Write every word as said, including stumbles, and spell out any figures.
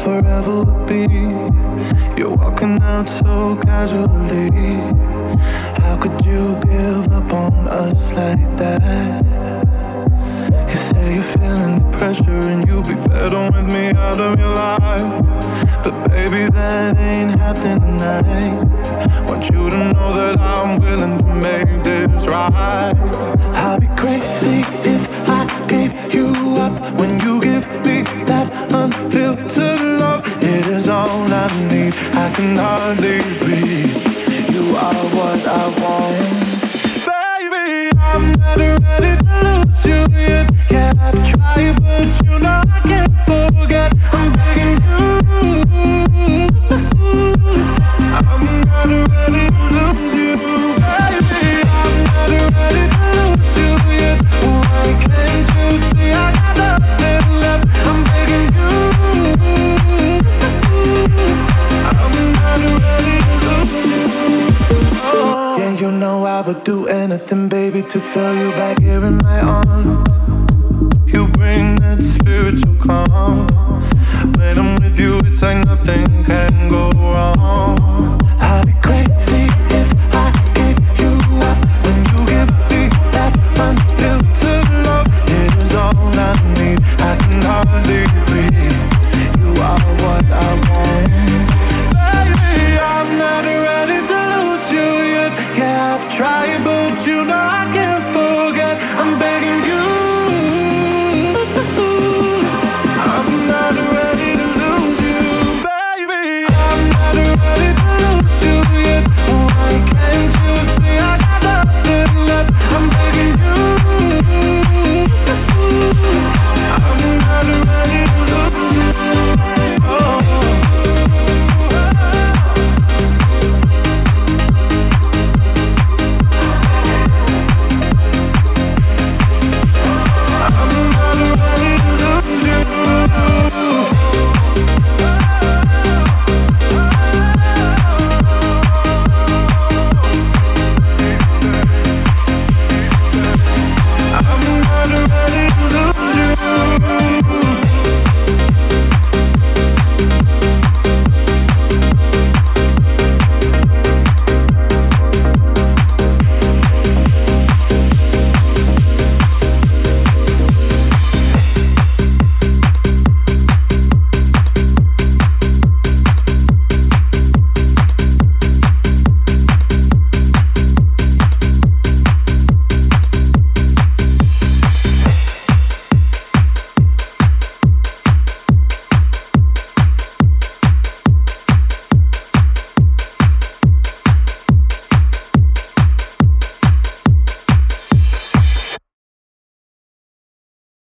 forever would be. You're walking out so casually. How could you give up on us like that? You say you're feeling the pressure and you'll be better with me out of your life. But baby, that ain't happening tonight. Want you to know that I'm willing to make this right. I'll be crazy if I gave you up when you give me that unfiltered love. It is all I need, I can hardly breathe. You are what I want. Baby, I'm not ready to lose you yet. Yeah, I've tried, but you know I can't forget. I'm begging you. I'm not ready to lose you, baby. I'm not ready to lose you yet. Why can't you see I got nothing left? I'm begging you. I'm not ready to lose you. Oh. Yeah, you know I would do anything, baby, to feel you back here in my arms. You bring that spiritual calm. When I'm with you, it's like nothing can go wrong.